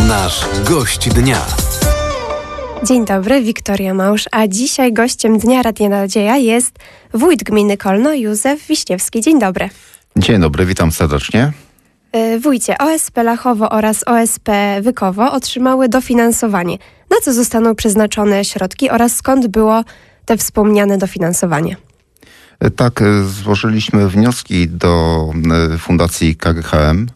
Nasz gość dnia. Dzień dobry, Wiktoria Małż, a dzisiaj gościem Dnia Radia Nadzieja jest wójt gminy Kolno, Józef Wiśniewski. Dzień dobry. Dzień dobry, witam serdecznie. Wójcie, OSP Lachowo oraz OSP Wykowo otrzymały dofinansowanie. Na co zostaną przeznaczone środki oraz skąd było te wspomniane dofinansowanie? Tak, złożyliśmy wnioski do Fundacji KGHM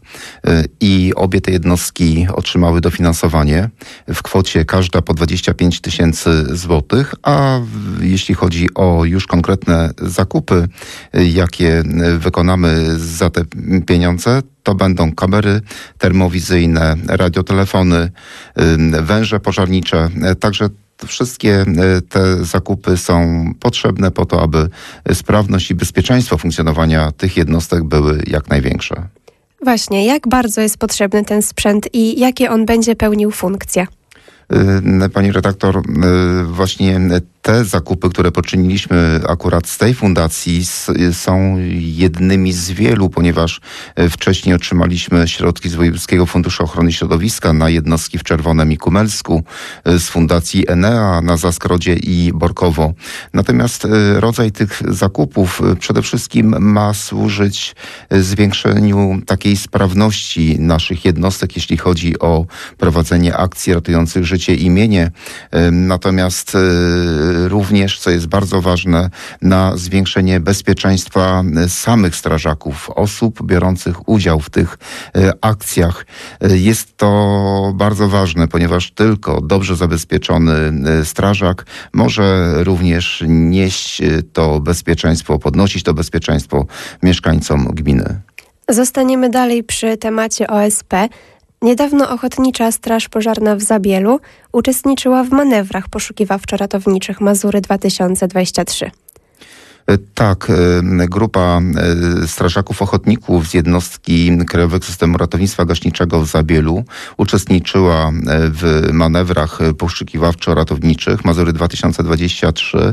i obie te jednostki otrzymały dofinansowanie w kwocie każda po 25 000 złotych, a jeśli chodzi o już konkretne zakupy, jakie wykonamy za te pieniądze, to będą kamery termowizyjne, radiotelefony, węże pożarnicze, także wszystkie te zakupy są potrzebne po to, aby sprawność i bezpieczeństwo funkcjonowania tych jednostek były jak największe. Właśnie, jak bardzo jest potrzebny ten sprzęt i jakie on będzie pełnił funkcje? Pani redaktor, właśnie te zakupy, które poczyniliśmy akurat z tej fundacji, są jednymi z wielu, ponieważ wcześniej otrzymaliśmy środki z Wojewódzkiego Funduszu Ochrony Środowiska na jednostki w Czerwonem i Kumelsku, z Fundacji Enea na Zaskrodzie i Borkowo. Natomiast rodzaj tych zakupów przede wszystkim ma służyć zwiększeniu takiej sprawności naszych jednostek, jeśli chodzi o prowadzenie akcji ratujących życie i mienie. Natomiast również, co jest bardzo ważne, na zwiększenie bezpieczeństwa samych strażaków, osób biorących udział w tych akcjach. Jest to bardzo ważne, ponieważ tylko dobrze zabezpieczony strażak może również nieść to bezpieczeństwo, podnosić to bezpieczeństwo mieszkańcom gminy. Zostaniemy dalej przy temacie OSP. Niedawno Ochotnicza Straż Pożarna w Zabielu uczestniczyła w manewrach poszukiwawczo-ratowniczych Mazury 2023. Tak, grupa strażaków ochotników z jednostki Krajowego Systemu Ratownictwa Gaśniczego w Zabielu uczestniczyła w manewrach poszukiwawczo-ratowniczych Mazury 2023.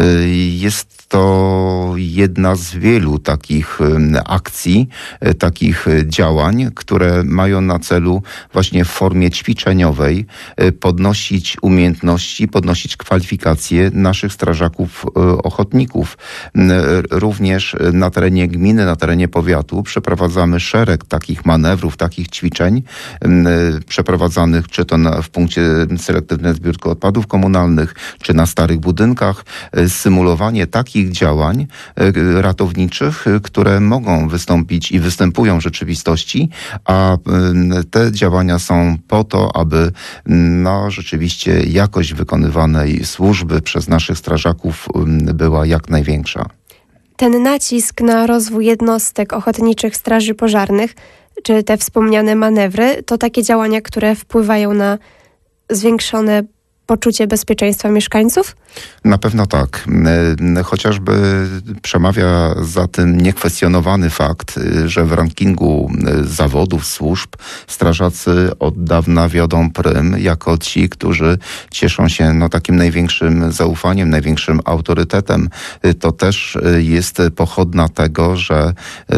Jest to jedna z wielu takich akcji, takich działań, które mają na celu właśnie w formie ćwiczeniowej podnosić umiejętności, podnosić kwalifikacje naszych strażaków ochotników. Również na terenie gminy, na terenie powiatu przeprowadzamy szereg takich manewrów, takich ćwiczeń przeprowadzanych czy to w punkcie selektywnej zbiórki odpadów komunalnych, czy na starych budynkach. Symulowanie takich działań ratowniczych, które mogą wystąpić i występują w rzeczywistości, a te działania są po to, aby rzeczywiście jakość wykonywanej służby przez naszych strażaków była jak największa. Ten nacisk na rozwój jednostek ochotniczych straży pożarnych, czy te wspomniane manewry, to takie działania, które wpływają na zwiększone poczucie bezpieczeństwa mieszkańców? Na pewno tak. Chociażby przemawia za tym niekwestionowany fakt, że w rankingu zawodów, służb strażacy od dawna wiodą prym jako ci, którzy cieszą się takim największym zaufaniem, największym autorytetem. To też jest pochodna tego, że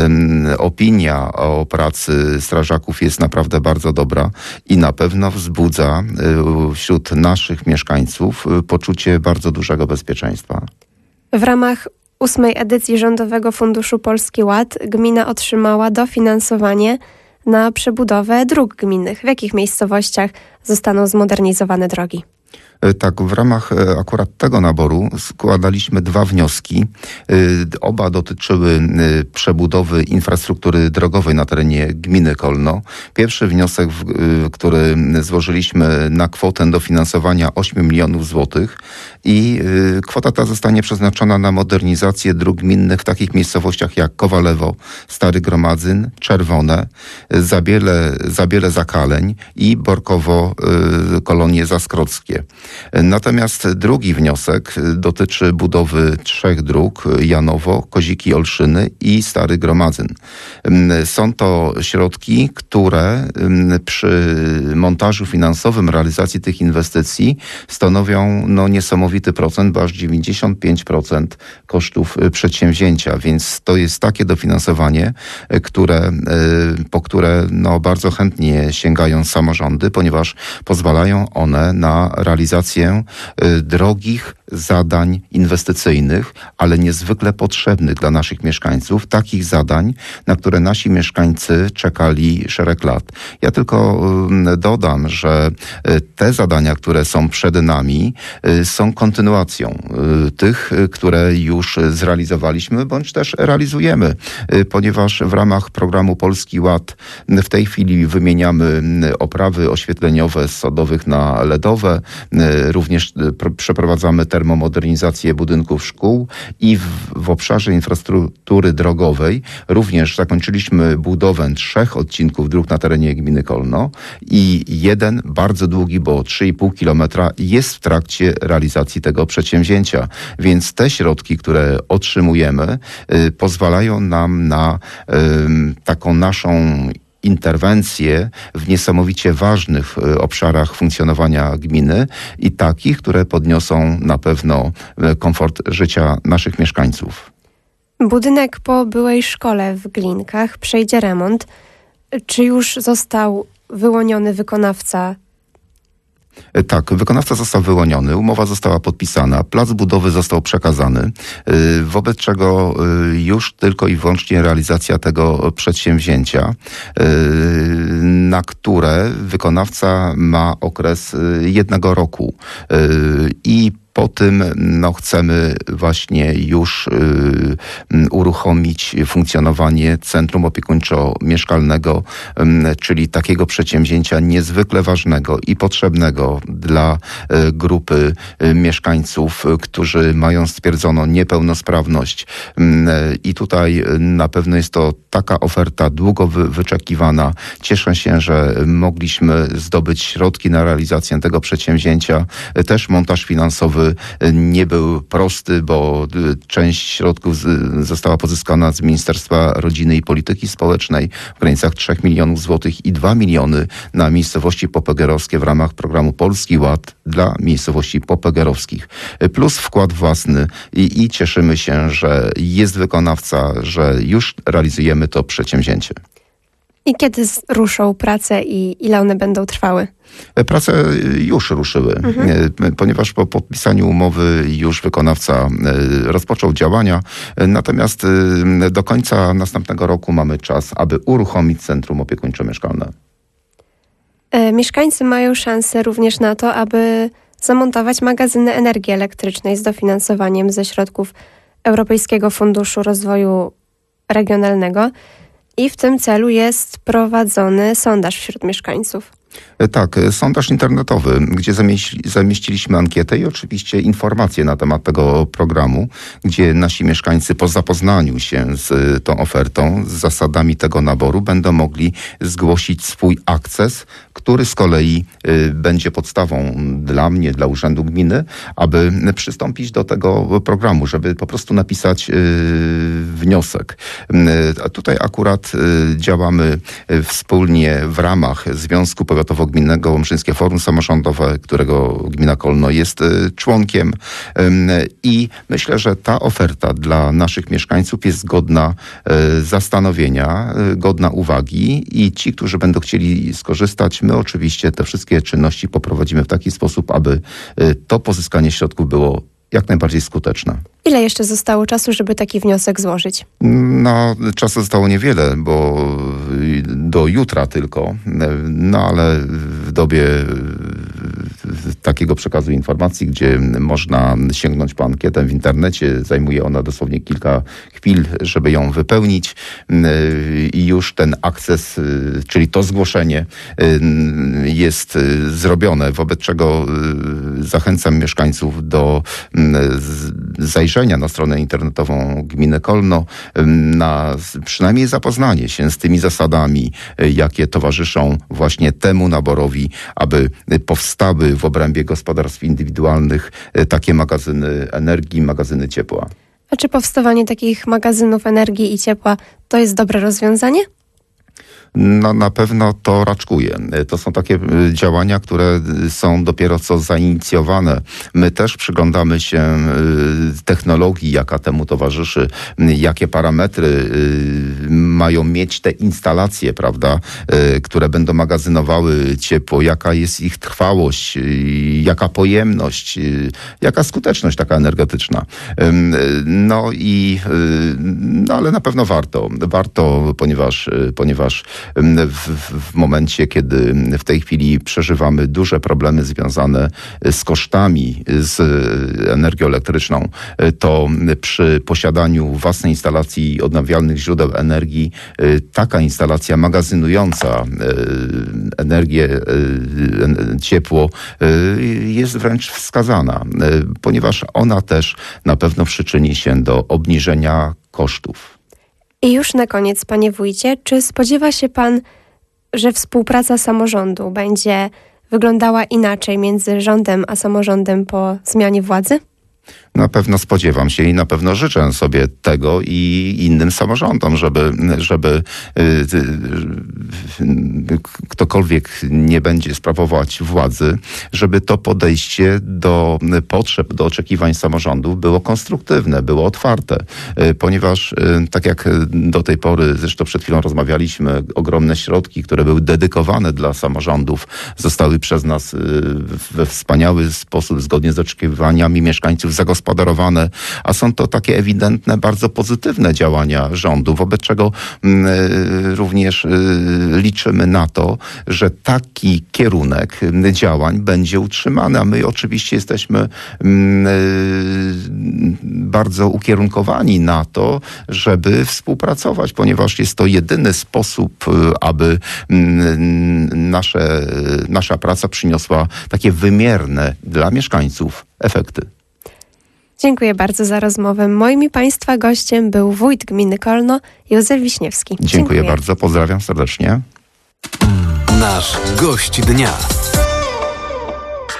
opinia o pracy strażaków jest naprawdę bardzo dobra i na pewno wzbudza wśród naszych mieszkańców poczucie bardzo dużego bezpieczeństwa. W ramach 8. edycji Rządowego Funduszu Polski Ład gmina otrzymała dofinansowanie na przebudowę dróg gminnych. W jakich miejscowościach zostaną zmodernizowane drogi? Tak, w ramach akurat tego naboru składaliśmy 2 wnioski. Oba dotyczyły przebudowy infrastruktury drogowej na terenie gminy Kolno. Pierwszy wniosek, który złożyliśmy na kwotę dofinansowania 8 milionów złotych i kwota ta zostanie przeznaczona na modernizację dróg gminnych w takich miejscowościach jak Kowalewo, Stary Gromadzyn, Czerwone, Zabiele Zakaleń i Borkowo Kolonie Zaskrodzkie. Natomiast drugi wniosek dotyczy budowy 3 dróg: Janowo, Koziki, Olszyny i Stary Gromadzyn. Są to środki, które przy montażu finansowym realizacji tych inwestycji stanowią niesamowity procent, bo aż 95% kosztów przedsięwzięcia, więc to jest takie dofinansowanie, po które bardzo chętnie sięgają samorządy, ponieważ pozwalają one na realizację drogich zadań inwestycyjnych, ale niezwykle potrzebnych dla naszych mieszkańców, takich zadań, na które nasi mieszkańcy czekali szereg lat. Ja tylko dodam, że te zadania, które są przed nami, są kontynuacją tych, które już zrealizowaliśmy, bądź też realizujemy, ponieważ w ramach programu Polski Ład w tej chwili wymieniamy oprawy oświetleniowe z sodowych na LEDowe, również przeprowadzamy termomodernizację budynków szkół i w obszarze infrastruktury drogowej również zakończyliśmy budowę 3 odcinków dróg na terenie gminy Kolno i jeden bardzo długi, bo 3,5 kilometra, jest w trakcie realizacji tego przedsięwzięcia. Więc te środki, które otrzymujemy, pozwalają nam na taką naszą interwencje w niesamowicie ważnych obszarach funkcjonowania gminy i takich, które podniosą na pewno komfort życia naszych mieszkańców. Budynek po byłej szkole w Glinkach przejdzie remont. Czy już został wyłoniony wykonawca? Tak, wykonawca został wyłoniony, umowa została podpisana, plac budowy został przekazany, wobec czego już tylko i wyłącznie realizacja tego przedsięwzięcia, na które wykonawca ma okres 1 roku i po tym chcemy właśnie już uruchomić funkcjonowanie Centrum Opiekuńczo-Mieszkalnego, czyli takiego przedsięwzięcia niezwykle ważnego i potrzebnego dla grupy mieszkańców, którzy mają stwierdzoną niepełnosprawność. I tutaj na pewno jest to taka oferta długo wyczekiwana. Cieszę się, że mogliśmy zdobyć środki na realizację tego przedsięwzięcia. Też montaż finansowy nie był prosty, bo część środków została pozyskana z Ministerstwa Rodziny i Polityki Społecznej w granicach 3 milionów złotych i 2 miliony na miejscowości popegeerowskie w ramach programu Polski Ład dla miejscowości popegeerowskich. Plus wkład własny i cieszymy się, że jest wykonawca, że już realizujemy to przedsięwzięcie. I kiedy ruszą prace i ile one będą trwały? Prace już ruszyły, ponieważ po podpisaniu umowy już wykonawca rozpoczął działania, natomiast do końca następnego roku mamy czas, aby uruchomić Centrum Opiekuńczo-Mieszkalne. Mieszkańcy mają szansę również na to, aby zamontować magazyny energii elektrycznej z dofinansowaniem ze środków Europejskiego Funduszu Rozwoju Regionalnego i w tym celu jest prowadzony sondaż wśród mieszkańców. Tak, sondaż internetowy, gdzie zamieściliśmy ankietę i oczywiście informacje na temat tego programu, gdzie nasi mieszkańcy po zapoznaniu się z tą ofertą, z zasadami tego naboru będą mogli zgłosić swój akces, który z kolei będzie podstawą dla mnie, dla Urzędu Gminy, aby przystąpić do tego programu, żeby po prostu napisać wniosek. A tutaj akurat działamy wspólnie w ramach Związku Powiatowo-Gminnego Łomżyńskie Forum Samorządowe, którego gmina Kolno jest członkiem i myślę, że ta oferta dla naszych mieszkańców jest godna zastanowienia, godna uwagi i ci, którzy będą chcieli skorzystać, my oczywiście te wszystkie czynności poprowadzimy w taki sposób, aby to pozyskanie środków było jak najbardziej skuteczne. Ile jeszcze zostało czasu, żeby taki wniosek złożyć? Czasu zostało niewiele, bo do jutra tylko, ale w dobie takiego przekazu informacji, gdzie można sięgnąć po ankietę w internecie, zajmuje ona dosłownie kilka chwil, żeby ją wypełnić i już ten akces, czyli to zgłoszenie jest zrobione, wobec czego zachęcam mieszkańców do zajrzenia na stronę internetową gminy Kolno, na przynajmniej zapoznanie się z tymi zasadami, jakie towarzyszą właśnie temu naborowi, aby powstały w obrębie obrębie gospodarstw indywidualnych takie magazyny energii, magazyny ciepła. A czy powstawanie takich magazynów energii i ciepła to jest dobre rozwiązanie? No na pewno to raczkuje. To są takie działania, które są dopiero co zainicjowane. My też przyglądamy się technologii, jaka temu towarzyszy, jakie parametry mają mieć te instalacje, prawda, które będą magazynowały ciepło, jaka jest ich trwałość, jaka pojemność, jaka skuteczność taka energetyczna. Ale na pewno warto, ponieważ w momencie, kiedy w tej chwili przeżywamy duże problemy związane z kosztami, z energią elektryczną, to przy posiadaniu własnej instalacji odnawialnych źródeł energii, taka instalacja magazynująca energię, ciepło jest wręcz wskazana, ponieważ ona też na pewno przyczyni się do obniżenia kosztów. I już na koniec, panie wójcie, czy spodziewa się pan, że współpraca samorządu będzie wyglądała inaczej między rządem a samorządem po zmianie władzy? Na pewno spodziewam się i na pewno życzę sobie tego i innym samorządom, żeby ktokolwiek nie będzie sprawować władzy, żeby to podejście do potrzeb, do oczekiwań samorządów było konstruktywne, było otwarte. Ponieważ tak jak do tej pory, zresztą przed chwilą rozmawialiśmy, ogromne środki, które były dedykowane dla samorządów, zostały przez nas we wspaniały sposób, zgodnie z oczekiwaniami mieszkańców, zagospodarowane, a są to takie ewidentne, bardzo pozytywne działania rządu, wobec czego również liczymy na to, że taki kierunek działań będzie utrzymany, a my oczywiście jesteśmy bardzo ukierunkowani na to, żeby współpracować, ponieważ jest to jedyny sposób, aby nasza praca przyniosła takie wymierne dla mieszkańców efekty. Dziękuję bardzo za rozmowę. Moim i państwa gościem był wójt gminy Kolno, Józef Wiśniewski. Dziękuję bardzo, pozdrawiam serdecznie. Nasz gość dnia.